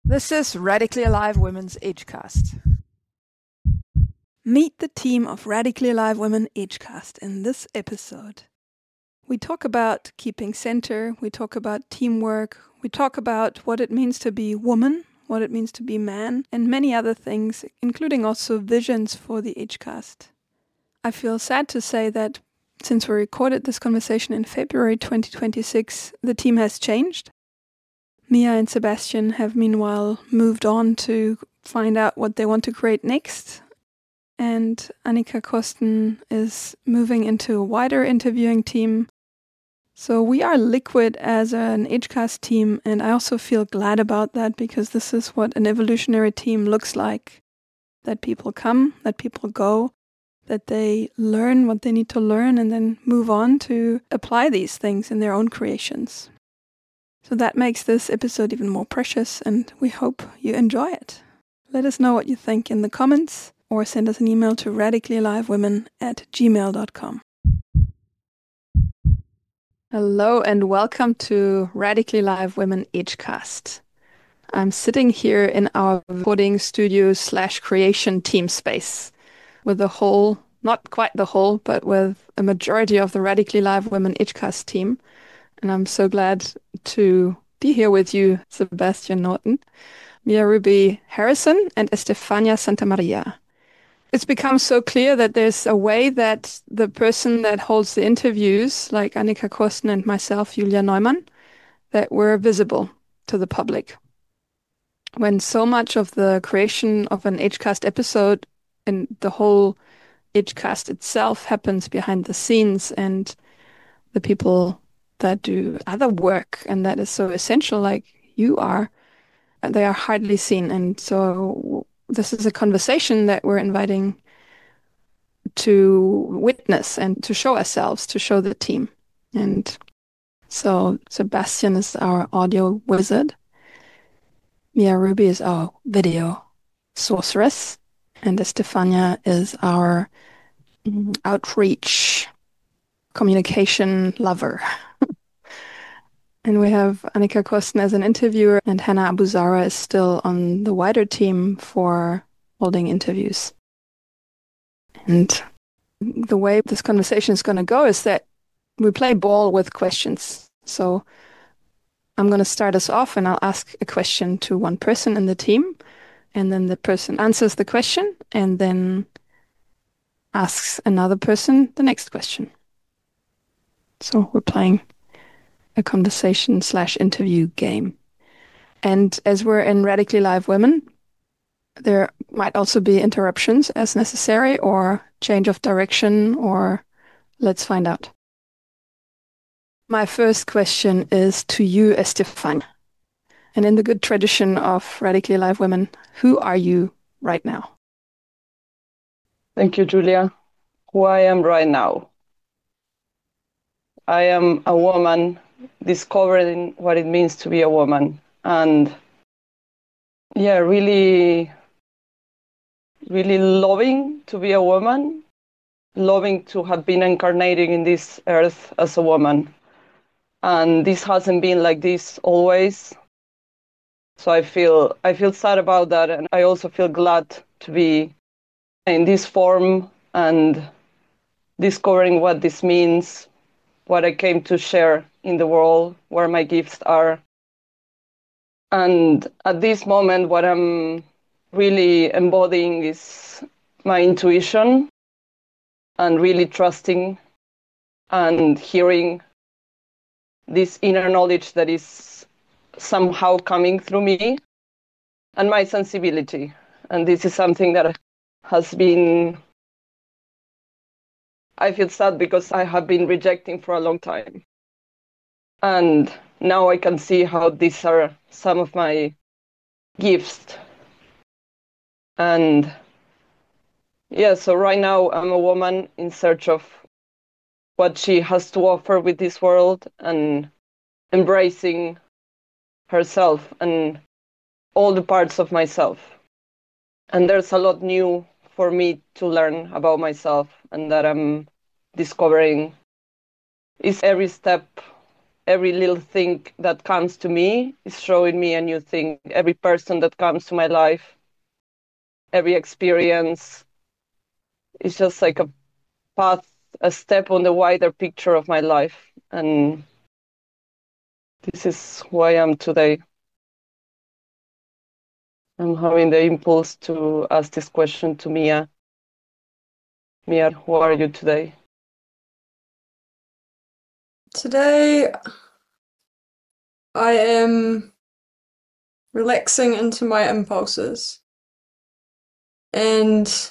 This is Radically Alive Women's Agecast. Meet the team of Radically Alive Women Agecast in this episode. We talk about keeping center, we talk about teamwork, we talk about what it means to be woman, what it means to be man, and many other things, including also visions for the Agecast. I feel sad to say that since we recorded this conversation in February 2026, the team has changed. Mia and Sebastian have meanwhile moved on to find out what they want to create next. And Annika Kosten is moving into a wider interviewing team. So we are liquid as an Agecast team, and I also feel glad about that because this is what an evolutionary team looks like. That people come, that people go, that they learn what they need to learn and then move on to apply these things in their own creations. So that makes this episode even more precious, and we hope you enjoy it. Let us know what you think in the comments, or send us an email to radicallyalivewomen@gmail.com. Hello and welcome to Radically Live Women Agecast. I'm sitting here in our recording studio / creation team space with the whole, not quite the whole, but with a majority of the Radically Live Women Agecast team. And I'm so glad to be here with you, Sebastian Norton, Mia Ruby Harrison, and Estefania Santamaria. It's become so clear that there's a way that the person that holds the interviews, like Annika Kosten and myself, Julia Neumann, that we're visible to the public. When so much of the creation of an Agecast episode and the whole Agecast itself happens behind the scenes, and the people that do other work and that is so essential like you are, they are hardly seen. And so this is a conversation that we're inviting to witness and to show ourselves, to show the team. And so Sebastian is our audio wizard. Mia Ruby is our video sorceress. And Estefania is our outreach communication lover. And we have Annika Kosten as an interviewer, and Hannah Abuzara is still on the wider team for holding interviews. And the way this conversation is going to go is that we play ball with questions. So I'm going to start us off and I'll ask a question to one person in the team, and then the person answers the question and then asks another person the next question. So we're playing a conversation / interview game. And as we're in Radically Live Women, there might also be interruptions as necessary, or change of direction, or let's find out. My first question is to you, Estefan. And in the good tradition of Radically Live Women, who are you right now? Thank you, Julia. Who I am right now. I am a woman discovering what it means to be a woman. And really loving to be a woman, loving to have been incarnating in this earth as a woman. And this hasn't been like this always. So I feel sad about that, and I also feel glad to be in this form and discovering what this means, what I came to share in the world, where my gifts are. And at this moment, what I'm really embodying is my intuition, and really trusting and hearing this inner knowledge that is somehow coming through me, and my sensibility. And this is something that has been, I feel sad because I have been rejecting for a long time. And now I can see how these are some of my gifts. And so right now I'm a woman in search of what she has to offer with this world, and embracing herself and all the parts of myself. And there's a lot new for me to learn about myself, and that I'm discovering is every step every little thing that comes to me is showing me a new thing. Every person that comes to my life, every experience is just like a path, a step on the wider picture of my life. And this is who I am today. I'm having the impulse to ask this question to Mia. Mia, who are you today? Today, I am relaxing into my impulses and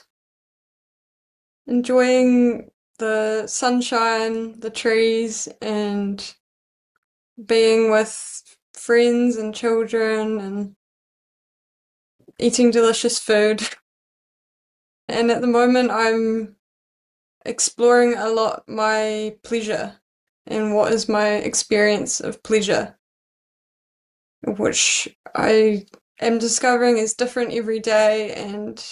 enjoying the sunshine, the trees, and being with friends and children and eating delicious food. And at the moment, I'm exploring a lot my pleasure and what is my experience of pleasure, which I am discovering is different every day, and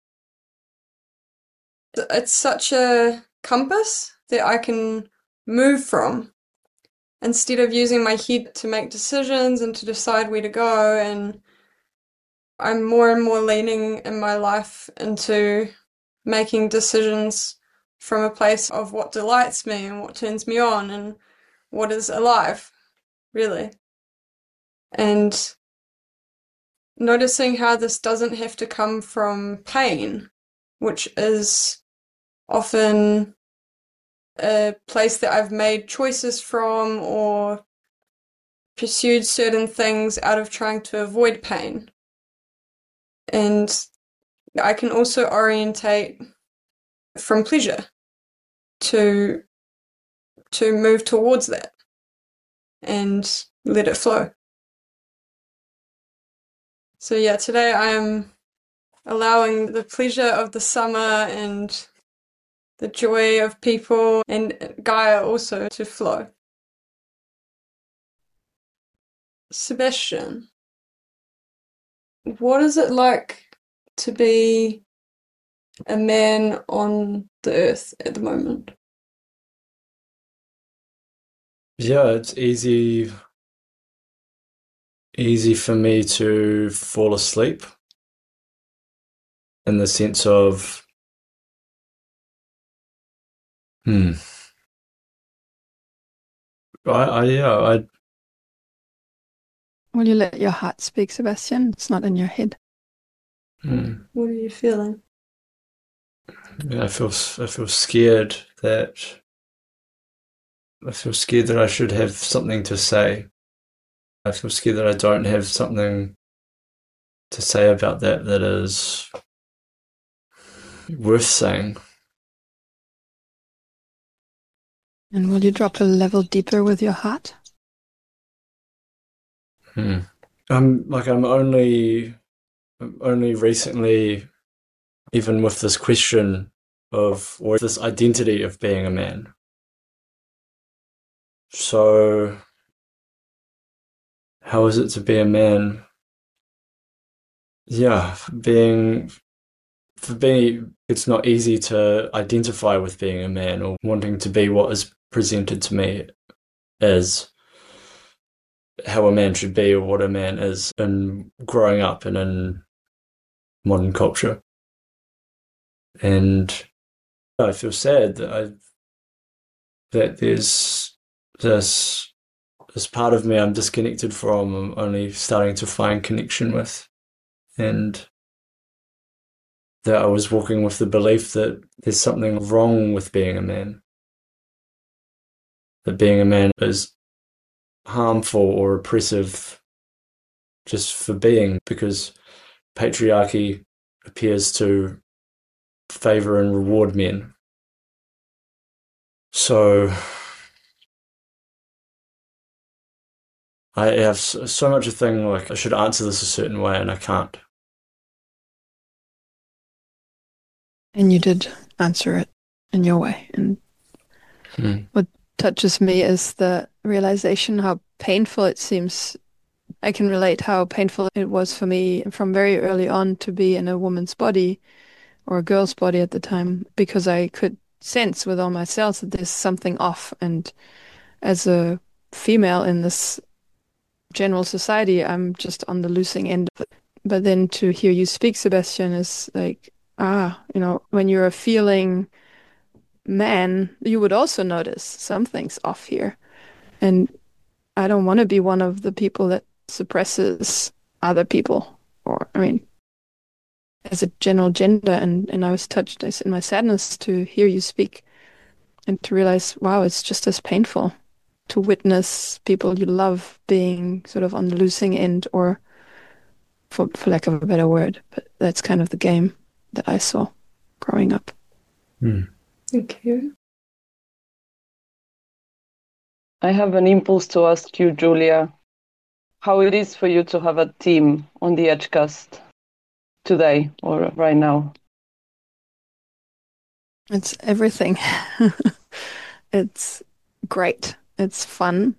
it's such a compass that I can move from instead of using my head to make decisions and to decide where to go. And I'm more and more leaning in my life into making decisions from a place of what delights me and what turns me on and what is alive, really. And noticing how this doesn't have to come from pain, which is often a place that I've made choices from or pursued certain things out of trying to avoid pain. And I can also orientate from pleasure to move towards that and let it flow. So yeah, today I am allowing the pleasure of the summer and the joy of people and Gaia also to flow. Sebastian, what is it like to be a man on the earth at the moment? Yeah, it's easy for me to fall asleep in the sense of I Will you let your heart speak, Sebastian? It's not in your head. What are you feeling? I feel scared that I should have something to say. I feel scared that I don't have something to say about that is worth saying. And will you drop a level deeper with your heart? I'm only recently, even with this question or this identity of being a man. So, how is it to be a man? Yeah, for me, it's not easy to identify with being a man or wanting to be what is presented to me as how a man should be or what a man is in growing up and in modern culture. And I feel sad that there's this part of me I'm disconnected from, I'm only starting to find connection with. And that I was walking with the belief that there's something wrong with being a man. That being a man is harmful or oppressive just for being, because patriarchy appears to favor and reward men. So I have so much a thing like I should answer this a certain way and I can't. And you did answer it in your way. And what touches me is the realization how painful it seems. I can relate how painful it was for me from very early on to be in a woman's body or a girl's body at the time, because I could sense with all my cells that there's something off. And as a female in this general society, I'm just on the losing end of it. But then to hear you speak, Sebastian, is like, when you're a feeling man, you would also notice something's off here. And I don't want to be one of the people that suppresses other people. Or, as a general gender. And I was touched in my sadness to hear you speak and to realize, wow, it's just as painful to witness people you love being sort of on the losing end, or for lack of a better word. But that's kind of the game that I saw growing up. Thank you. I have an impulse to ask you, Julia, how it is for you to have a team on the Edgecast today or right now. It's everything. It's great. It's fun.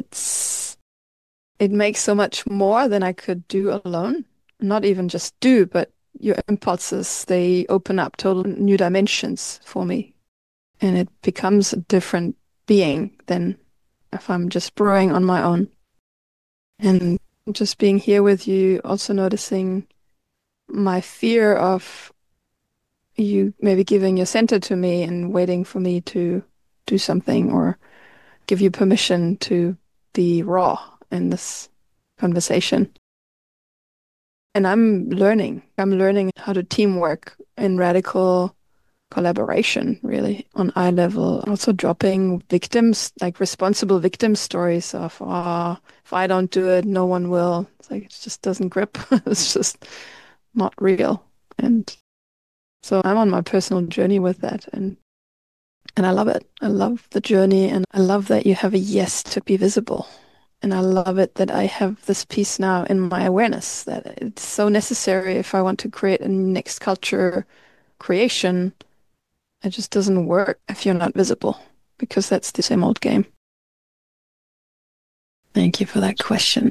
It makes so much more than I could do alone. Not even just do, but your impulses, they open up total new dimensions for me. And it becomes a different being than if I'm just brewing on my own. And just being here with you, also noticing my fear of you maybe giving your center to me and waiting for me to do something or give you permission to be raw in this conversation. And I'm learning how to teamwork in radical collaboration, really, on eye level. Also dropping victims, like responsible victim stories of, if I don't do it, no one will. It's like, it just doesn't grip. It's just not real. And so I'm on my personal journey with that. And I love it. I love the journey. And I love that you have a yes to be visible. And I love it that I have this piece now in my awareness that it's so necessary if I want to create a next culture creation. It just doesn't work if you're not visible, because that's the same old game. Thank you for that question.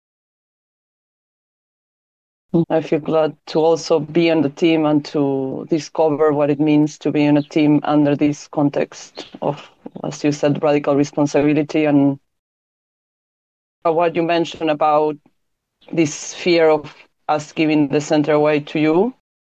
I feel glad to also be on the team and to discover what it means to be in a team under this context of, as you said, radical responsibility, and what you mentioned about this fear of us giving the center away to you.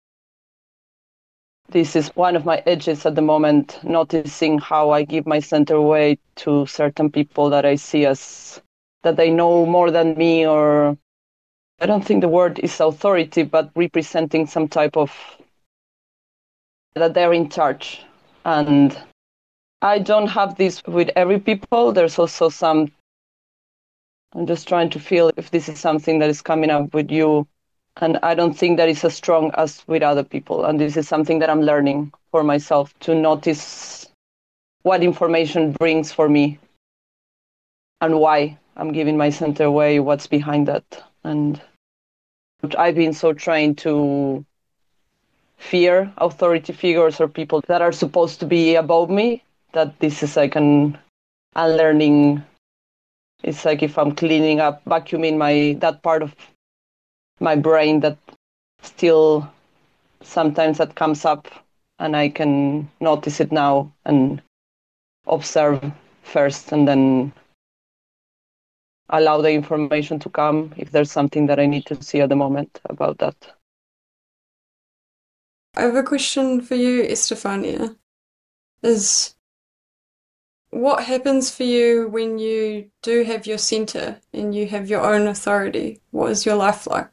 This is one of my edges at the moment, noticing how I give my center away to certain people that I see as that they know more than me, or I don't think the word is authority, but representing some type of that they're in charge. And I don't have this with every people. There's also some, I'm just trying to feel if this is something that is coming up with you. And I don't think that is as strong as with other people. And this is something that I'm learning for myself, to notice what information brings for me and why I'm giving my center away, what's behind that. And I've been so trained to fear authority figures or people that are supposed to be above me, that this is like an unlearning. It's like if I'm cleaning up, vacuuming that part of my brain that still sometimes that comes up, and I can notice it now and observe first and then allow the information to come if there's something that I need to see at the moment about that. I have a question for you, Estefania. Is what happens for you when you do have your center and you have your own authority? What is your life like?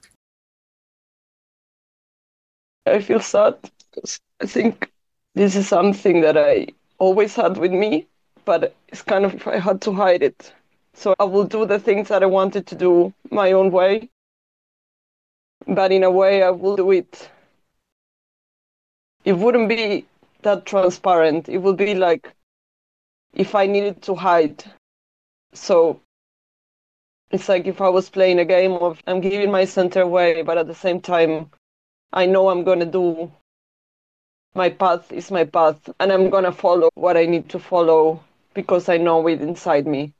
I feel sad because I think this is something that I always had with me, but it's kind of if I had to hide it. So I will do the things that I wanted to do my own way, but in a way I will do it. It wouldn't be that transparent. It would be like if I needed to hide. So it's like if I was playing a game of I'm giving my center away, but at the same time, I know I'm going to do, my path is my path, and I'm going to follow what I need to follow because I know it inside me.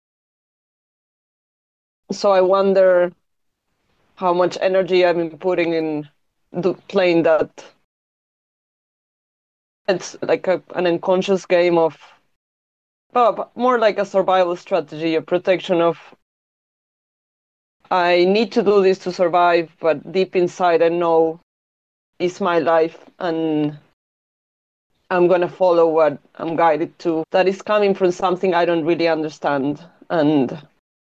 So I wonder how much energy I've been putting in playing that. It's like an unconscious game of but more like a survival strategy, a protection of I need to do this to survive, but deep inside I know it's my life and I'm gonna follow what I'm guided to. That is coming from something I don't really understand. And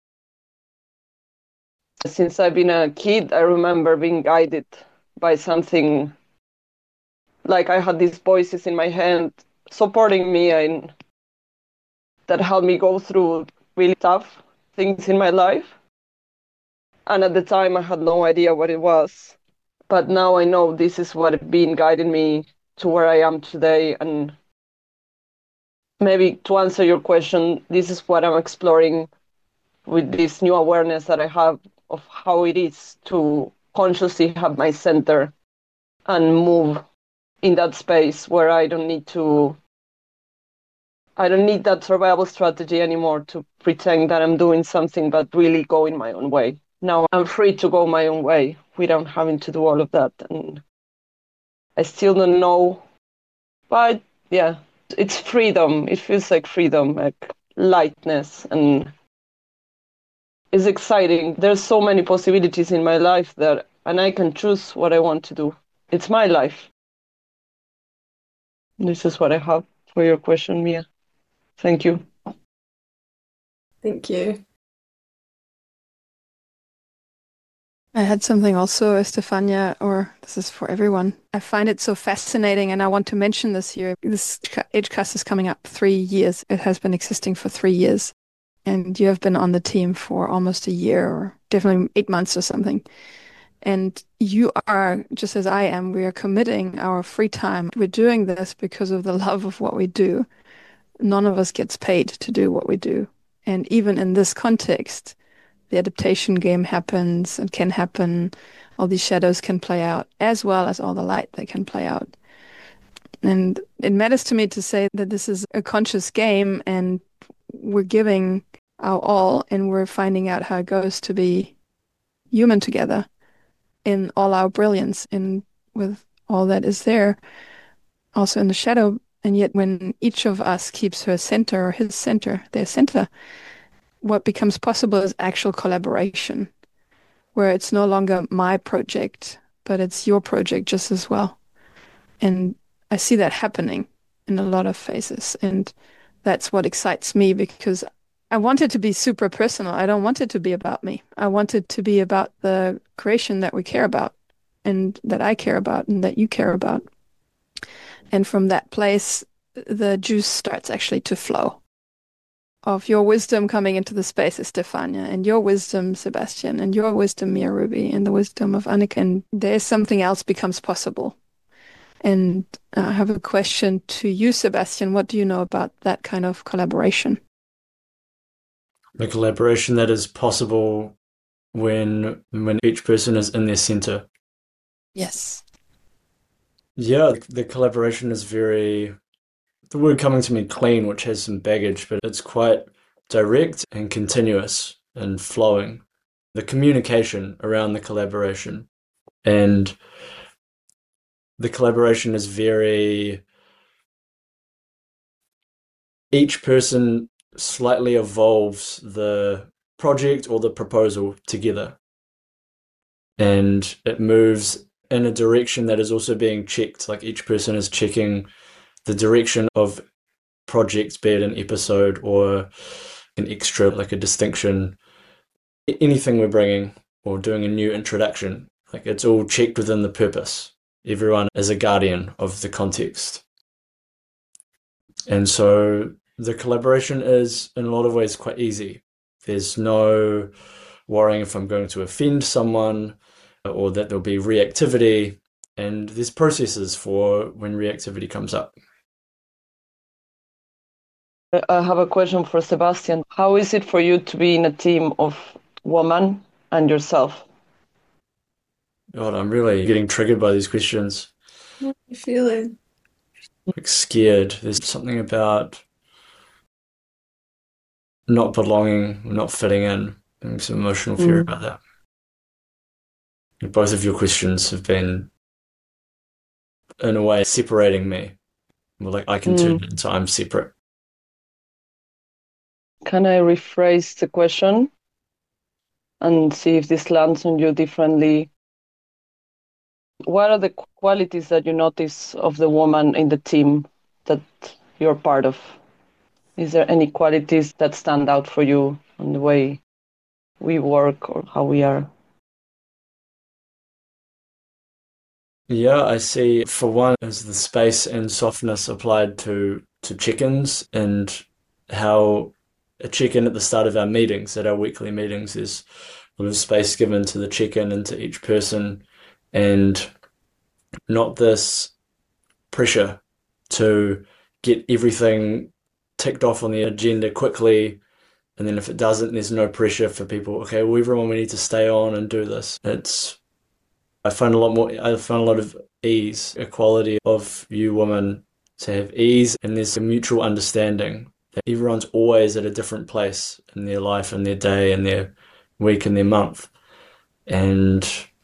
since I've been a kid, I remember being guided by something like I had these voices in my head supporting me and that helped me go through really tough things in my life. And at the time, I had no idea what it was. But now I know this is what has been guiding me to where I am today. And maybe to answer your question, this is what I'm exploring with this new awareness that I have of how it is to consciously have my center and move in that space where I don't need that survival strategy anymore to pretend that I'm doing something, but really going my own way. Now I'm free to go my own way without having to do all of that. And I still don't know, but yeah, it's freedom. It feels like freedom, like lightness, and it's exciting. There's so many possibilities in my life and I can choose what I want to do. It's my life. This is what I have for your question, Mia. Thank you. Thank you. I had something also, Estefania, or this is for everyone. I find it so fascinating, and I want to mention this here. This Edgecast is coming up 3 years. It has been existing for 3 years. And you have been on the team for almost a year, or definitely 8 months or something. And you are, just as I am, we are committing our free time. We're doing this because of the love of what we do. None of us gets paid to do what we do. And even in this context, the adaptation game happens and can happen. All these shadows can play out, as well as all the light that can play out. And it matters to me to say that this is a conscious game, and we're giving our all, and we're finding out how it goes to be human together in all our brilliance and with all that is there, also in the shadow. And yet when each of us keeps her center or his center, their center, what becomes possible is actual collaboration, where it's no longer my project, but it's your project just as well. And I see that happening in a lot of phases. And that's what excites me, because I want it to be super personal. I don't want it to be about me. I want it to be about the creation that we care about and that I care about and that you care about. And from that place, the juice starts actually to flow of your wisdom coming into the space, Estefania, and your wisdom, Sebastian, and your wisdom, Mia Ruby, and the wisdom of Annika. And there's something else becomes possible. And I have a question to you, Sebastian. What do you know about that kind of collaboration? The collaboration that is possible when each person is in their center. Yes. Yeah, the collaboration is the word coming to me clean, which has some baggage, but it's quite direct and continuous and flowing. The communication around the collaboration, and the collaboration is each person slightly evolves the project or the proposal together, and it moves in a direction that is also being checked. Like each person is checking the direction of projects, be it an episode or an extra, like a distinction, anything we're bringing or doing a new introduction, like it's all checked within the purpose. Everyone is a guardian of the context. And so the collaboration is in a lot of ways quite easy. There's no worrying if I'm going to offend someone or that there'll be reactivity, and there's processes for when reactivity comes up. I have a question for Sebastian. How is it for you to be in a team of women and yourself? God, I'm really getting triggered by these questions. What are you feeling? Like scared. There's something about not belonging, not fitting in, and some emotional fear about that. Both of your questions have been, in a way, separating me. Well, like I can turn into I'm separate. Can I rephrase the question and see if this lands on you differently? What are the qualities that you notice of the woman in the team that you're part of? Is there any qualities that stand out for you on the way we work or how we are? Yeah, I see. For one, is the space and softness applied to chickens, and how a chicken at the start of our meetings, at our weekly meetings, there's a lot of space given to the chicken and to each person, and not this pressure to get everything ticked off on the agenda quickly. And then if it doesn't, there's no pressure for people. Okay, well, everyone, we need to stay on and do this. I find a lot of ease, a quality of you women to have ease, and there's a mutual understanding that everyone's always at a different place in their life and their day and their week and their month. And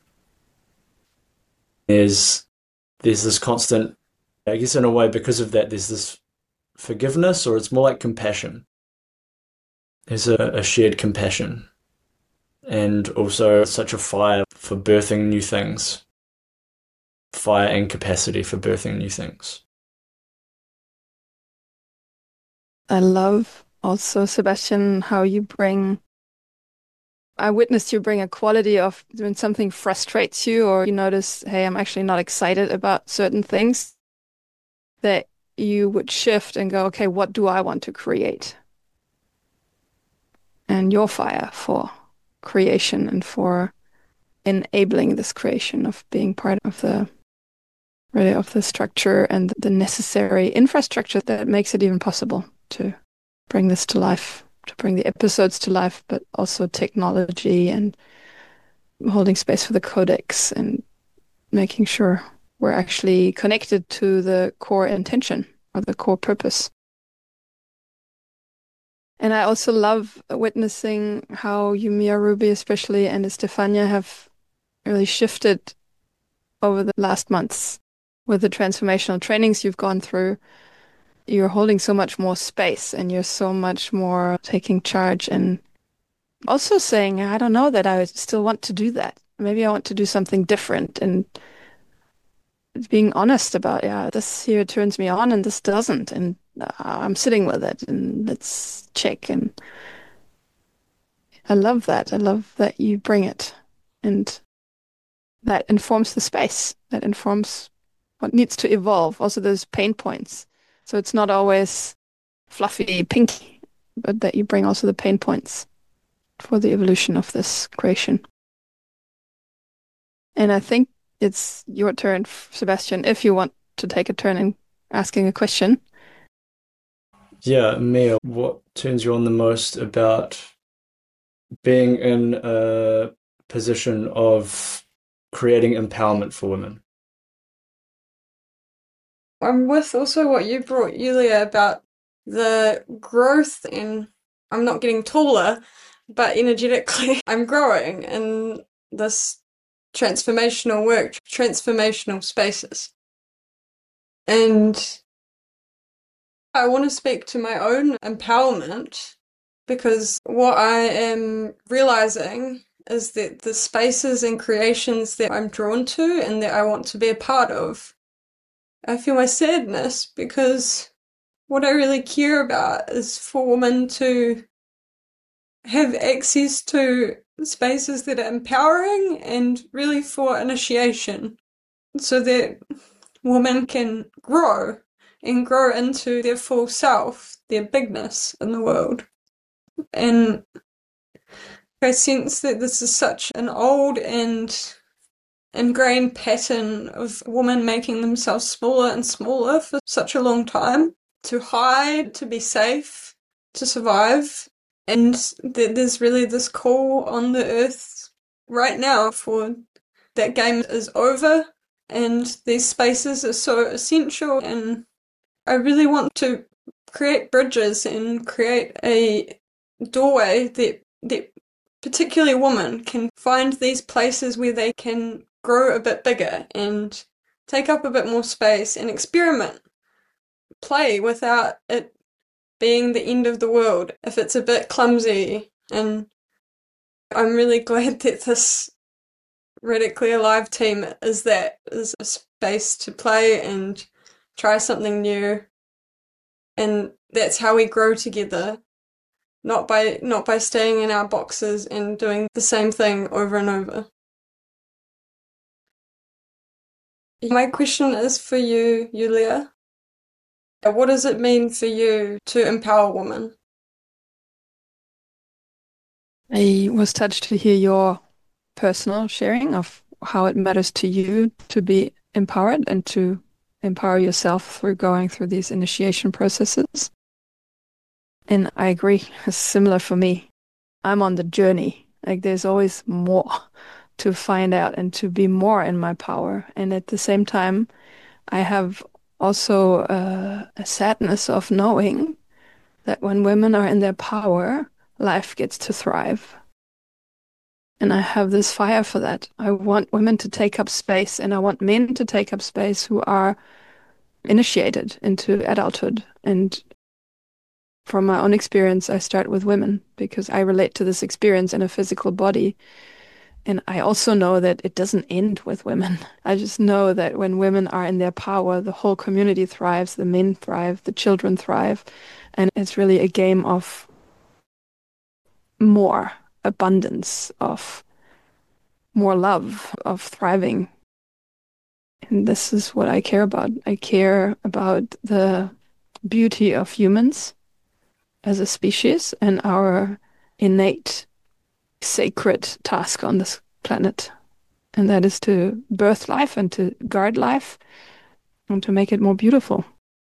there's this constant, I guess in a way, because of that, there's this forgiveness, or it's more like compassion. There's a shared compassion, and also such a fire for birthing new things, fire and capacity for birthing new things. I love also, Sebastian, how I witnessed you bring a quality of when something frustrates you, or you notice, hey, I'm actually not excited about certain things, that you would shift and go, okay, what do I want to create? And your fire for creation and for enabling this creation, of being part of the structure and the necessary infrastructure that makes it even possible to bring this to life, to bring the episodes to life, but also technology and holding space for the codex and making sure we're actually connected to the core intention or the core purpose. And I also love witnessing how you, Mia Ruby especially, and Estefania have really shifted over the last months with the transformational trainings you've gone through. You're holding so much more space, and you're so much more taking charge, and also saying, I don't know that I still want to do that. Maybe I want to do something different, and being honest about, yeah, this here turns me on and this doesn't, and I'm sitting with it, and let's check. And I love that. I love that you bring it, and that informs the space, that informs what needs to evolve. Also, those pain points. So it's not always fluffy, pinky, but that you bring also the pain points for the evolution of this creation. And I think it's your turn, Sebastian, if you want to take a turn in asking a question. Yeah, Mia, what turns you on the most about being in a position of creating empowerment for women? I'm with also what you brought, Yulia, about the growth in, I'm not getting taller, but energetically I'm growing in this transformational work, transformational spaces. And I want to speak to my own empowerment, because what I am realizing is that the spaces and creations that I'm drawn to and that I want to be a part of, I feel my sadness, because what I really care about is for women to have access to spaces that are empowering and really for initiation, so that women can grow and grow into their full self, their bigness in the world. And I sense that this is such an old and ingrained pattern of women making themselves smaller and smaller for such a long time, to hide, to be safe, to survive. And there's really this call on the earth right now for that game is over, and these spaces are so essential. And I really want to create bridges and create a doorway that particularly women can find these places where they can grow a bit bigger and take up a bit more space and experiment, play without it being the end of the world if it's a bit clumsy. And I'm really glad that this Radically Alive team is a space to play and try something new. And that's how we grow together. Not by staying in our boxes and doing the same thing over and over. My question is for you, Yulia. What does it mean for you to empower women? I was touched to hear your personal sharing of how it matters to you to be empowered and to empower yourself through going through these initiation processes. And I agree, it's similar for me. I'm on the journey. Like there's always more to find out and to be more in my power. And at the same time, I have also a sadness of knowing that when women are in their power, life gets to thrive. And I have this fire for that. I want women to take up space, and I want men to take up space who are initiated into adulthood. And from my own experience, I start with women because I relate to this experience in a physical body. And I also know that it doesn't end with women. I just know that when women are in their power, the whole community thrives, the men thrive, the children thrive. And it's really a game of more abundance, of more love, of thriving. And this is what I care about. I care about the beauty of humans as a species and our innate sacred task on this planet. And that is to birth life and to guard life and to make it more beautiful.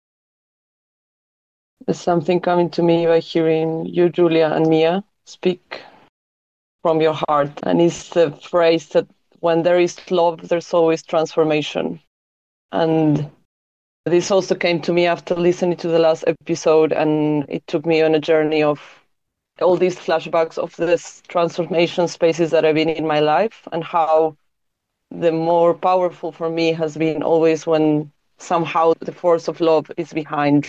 There's something coming to me by hearing you, Julia, and Mia speak from your heart. And it's the phrase that when there is love, there's always transformation. And this also came to me after listening to the last episode, and it took me on a journey of all these flashbacks of this transformation spaces that I've been in my life, and how the more powerful for me has been always when somehow the force of love is behind.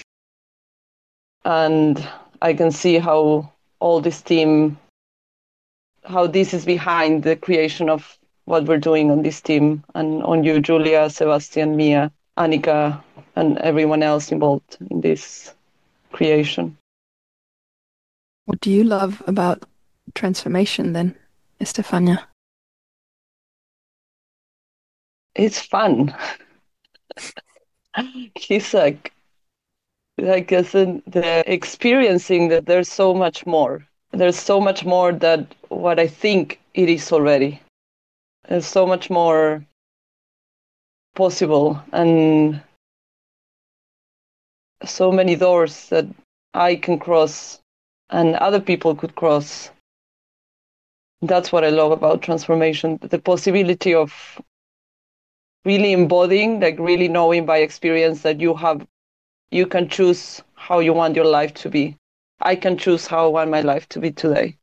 And I can see how all this team, how this is behind the creation of what we're doing on this team, and on you, Julia, Sebastian, Mia, Annika, and everyone else involved in this creation. What do you love about transformation then, Estefania? It's fun. He's like as in the experiencing that there's so much more. There's so much more that what I think it is already. There's so much more possible, and so many doors that I can cross and other people could cross. That's what I love about transformation, the possibility of really embodying, like really knowing by experience that you can choose how you want your life to be. I can choose how I want my life to be today.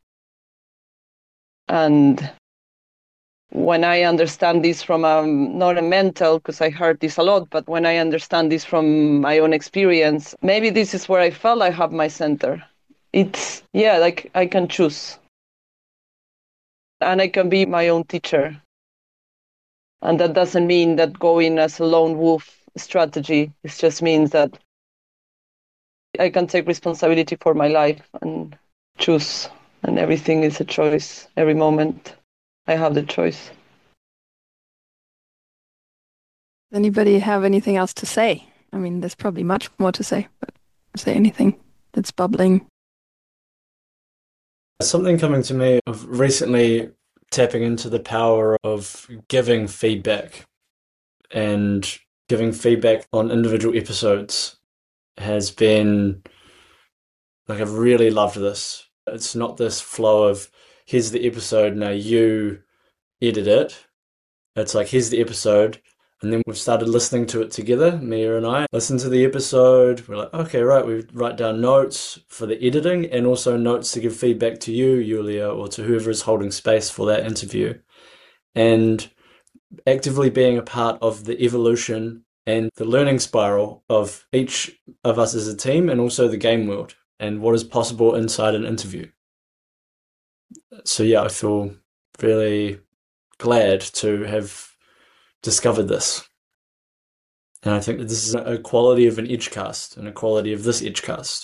And when I understand this from not a mental, because I heard this a lot, but when I understand this from my own experience, maybe this is where I felt I have my center. It's, yeah, like I can choose. And I can be my own teacher. And that doesn't mean that going as a lone wolf strategy. It just means that I can take responsibility for my life and choose. And everything is a choice. Every moment I have the choice. Does anybody have anything else to say? I mean, there's probably much more to say, but say anything that's bubbling. Something coming to me of recently tapping into the power of giving feedback, and giving feedback on individual episodes has been like, I've really loved this. It's not this flow of here's the episode, now you edit it. It's like here's the episode, and then we've started listening to it together. Mia and I listen to the episode. We're like, okay, right. We write down notes for the editing and also notes to give feedback to you, Yulia, or to whoever is holding space for that interview. And actively being a part of the evolution and the learning spiral of each of us as a team, and also the game world. and what is possible inside an interview. So yeah, I feel really glad to have discovered this. And I think that this is a quality of an Edgecast and a quality of this Edgecast.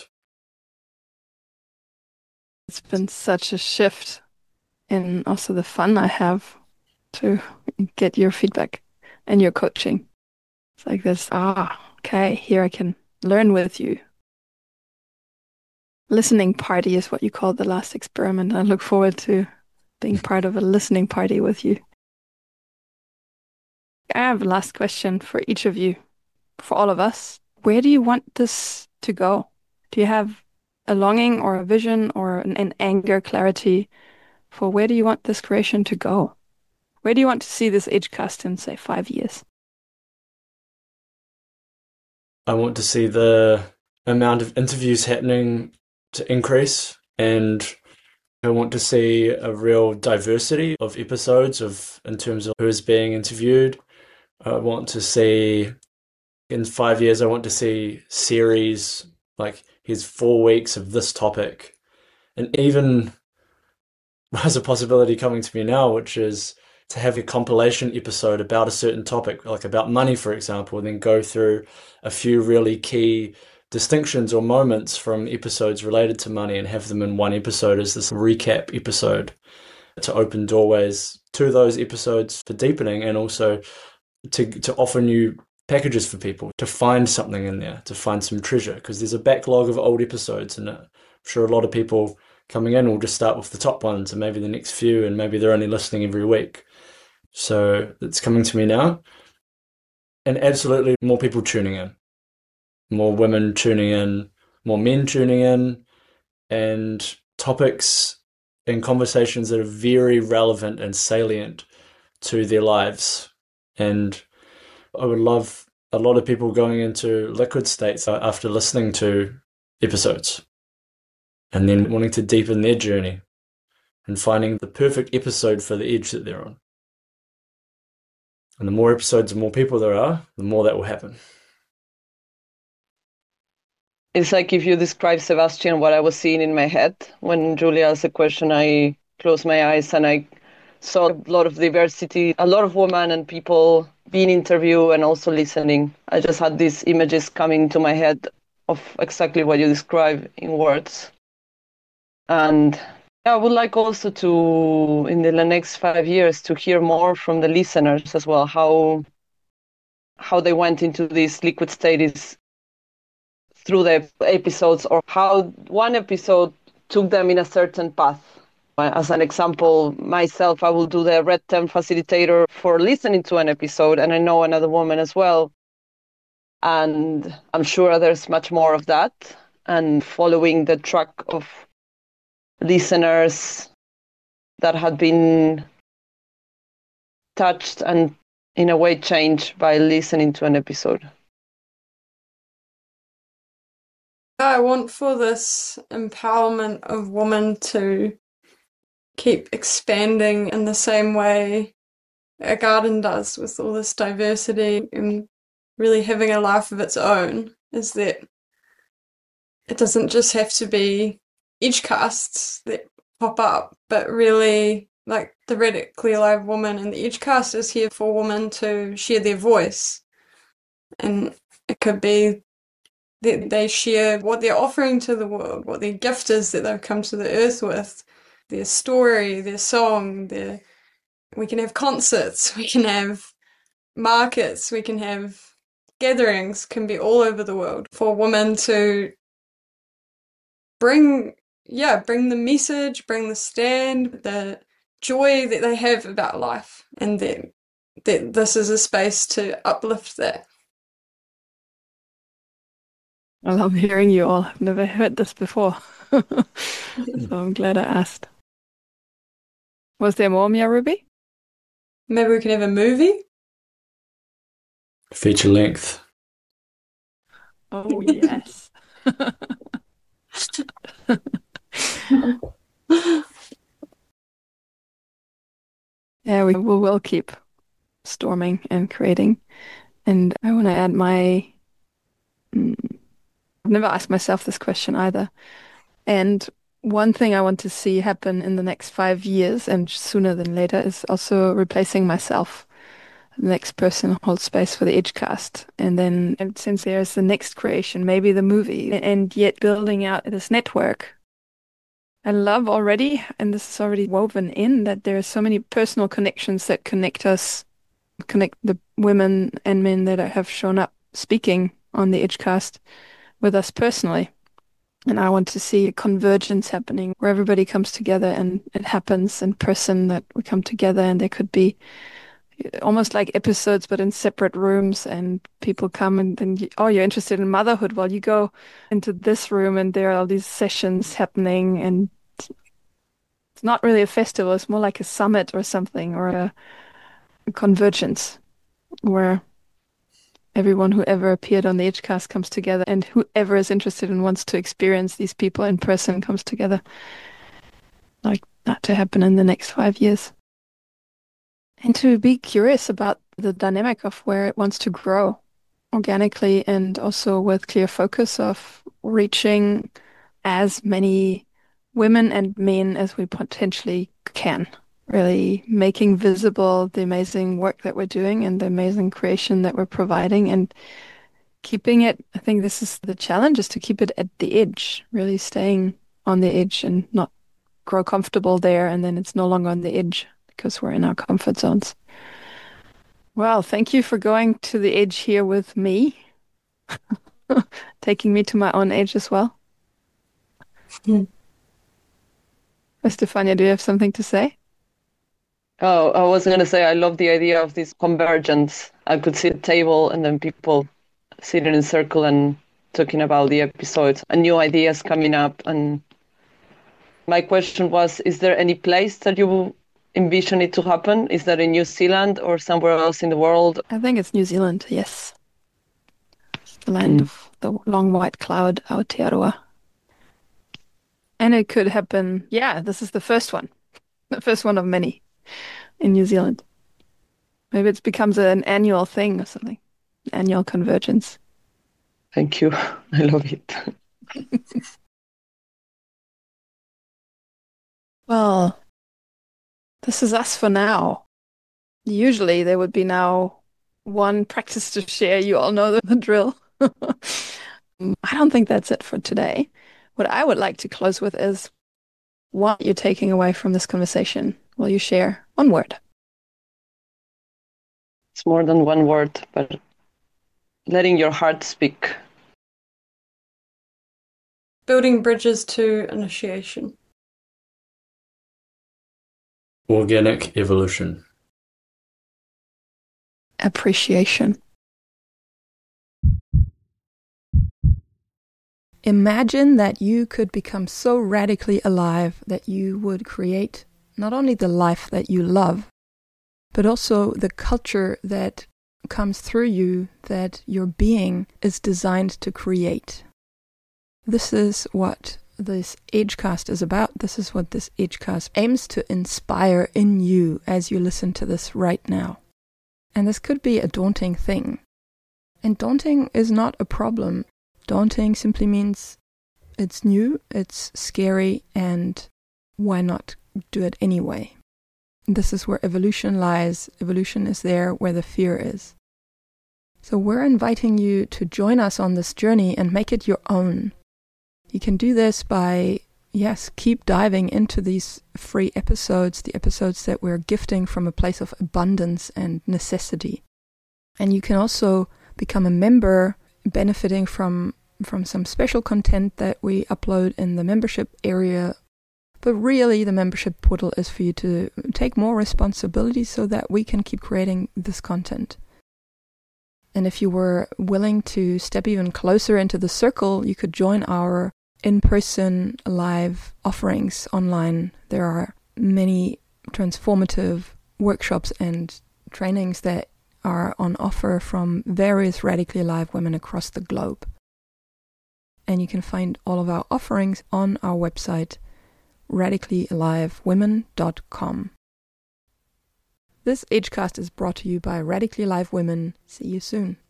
It's been such a shift in also the fun I have to get your feedback and your coaching. It's like this, okay, here I can learn with you. Listening party is what you called the last experiment. I look forward to being part of a listening party with you. I have a last question for each of you, for all of us. Where do you want this to go? Do you have a longing or a vision or an anger, clarity for where do you want this creation to go? Where do you want to see this Edgecast in, say, 5 years? I want to see the amount of interviews happening to increase, and I want to see a real diversity of episodes in terms of who is being interviewed. I want to see, in 5 years, I want to see series like here's 4 weeks of this topic. And even there's a possibility coming to me now, which is to have a compilation episode about a certain topic, like about money, for example, and then go through a few really key distinctions or moments from episodes related to money and have them in one episode as this recap episode to open doorways to those episodes for deepening, and also to offer new packages for people to find something in there, to find some treasure, because there's a backlog of old episodes, and I'm sure a lot of people coming in will just start with the top ones and maybe the next few, and maybe they're only listening every week. So it's coming to me now. And absolutely more people tuning in, more women tuning in, more men tuning in, and topics and conversations that are very relevant and salient to their lives. And I would love a lot of people going into liquid states after listening to episodes and then wanting to deepen their journey and finding the perfect episode for the edge that they're on. And the more episodes and more people there are, the more that will happen. It's like if you describe, Sebastian, what I was seeing in my head. When Julia asked the question, I closed my eyes and I saw a lot of diversity, a lot of women and people being interviewed and also listening. I just had these images coming to my head of exactly what you describe in words. And I would like also to, in the next 5 years, to hear more from the listeners as well, how they went into this liquid state is through the episodes, or how one episode took them in a certain path. As an example, myself, I will do the Red 10 facilitator for listening to an episode, and I know another woman as well. And I'm sure there's much more of that. And following the track of listeners that had been touched and in a way changed by listening to an episode. I want for this empowerment of women to keep expanding in the same way a garden does, with all this diversity and really having a life of its own, is that it doesn't just have to be Edgecasts that pop up, but really, like the Radically Alive Woman and the Edgecast is here for women to share their voice. And it could be that they share what they're offering to the world, what their gift is that they've come to the earth with, their story, their song, we can have concerts, we can have markets, we can have gatherings, can be all over the world for women to bring the message, bring the stand, the joy that they have about life, and that this is a space to uplift that. I love hearing you all. I've never heard this before. So I'm glad I asked. Was there more, Mia Ruby? Maybe we can have a movie? Feature length. Oh, yes. Yeah, we will keep storming and creating. And I want to add I've never asked myself this question either, And one thing I want to see happen in the next 5 years and sooner than later is also replacing myself. The next person holds space for the Edgecast. And since there's the next creation, maybe the movie, and yet building out this network. I love already, and this is already woven in, that there are so many personal connections that connect the women and men that have shown up speaking on the Edgecast with us personally. And I want to see a convergence happening where everybody comes together and it happens in person, that we come together, and there could be almost like episodes but in separate rooms, and people come and then you're interested in motherhood, well, you go into this room and there are all these sessions happening, and it's not really a festival, it's more like a summit or something, or a convergence where everyone who ever appeared on the Edgecast comes together, and whoever is interested and wants to experience these people in person comes together. Like that to happen in the next 5 years. And to be curious about the dynamic of where it wants to grow organically, and also with clear focus of reaching as many women and men as we potentially can. Really making visible the amazing work that we're doing and the amazing creation that we're providing, and keeping it, I think this is the challenge, is to keep it at the edge, really staying on the edge and not grow comfortable there and then it's no longer on the edge because we're in our comfort zones. Well, thank you for going to the edge here with me, taking me to my own edge as well. Stefania, do you have something to say? Oh, I was going to say, I love the idea of this convergence. I could see a table and then people sitting in a circle and talking about the episodes and new ideas coming up. And my question was, is there any place that you envision it to happen? Is that in New Zealand or somewhere else in the world? I think it's New Zealand, yes. It's the land of the long white cloud, Aotearoa. And it could happen, this is the first one. The first one of many in New Zealand. Maybe it becomes an annual thing or something. Annual convergence. Thank you. I love it. Well, this is us for now. Usually there would be now one practice to share. You all know the drill. I don't think that's it for today. What I would like to close with is what you're taking away from this conversation. Will you share one word? It's more than one word, but letting your heart speak. Building bridges to initiation. Organic evolution. Appreciation. Imagine that you could become so radically alive that you would create not only the life that you love, but also the culture that comes through you, that your being is designed to create. This is what this Edgecast is about. This is what this Edgecast aims to inspire in you as you listen to this right now. And this could be a daunting thing. And daunting is not a problem. Daunting simply means it's new, it's scary, and why not do it anyway? This is where evolution lies. Evolution is there where the fear is. So we're inviting you to join us on this journey and make it your own. You can do this by, keep diving into these free episodes, the episodes that we're gifting from a place of abundance and necessity. And you can also become a member, benefiting from some special content that we upload in the membership area. But really, the membership portal is for you to take more responsibility so that we can keep creating this content. And if you were willing to step even closer into the circle, you could join our in-person live offerings online. There are many transformative workshops and trainings that are on offer from various radically alive women across the globe. And you can find all of our offerings on our website, radicallyalivewomen.com. This Edgecast is brought to you by Radically Alive Women. See you soon.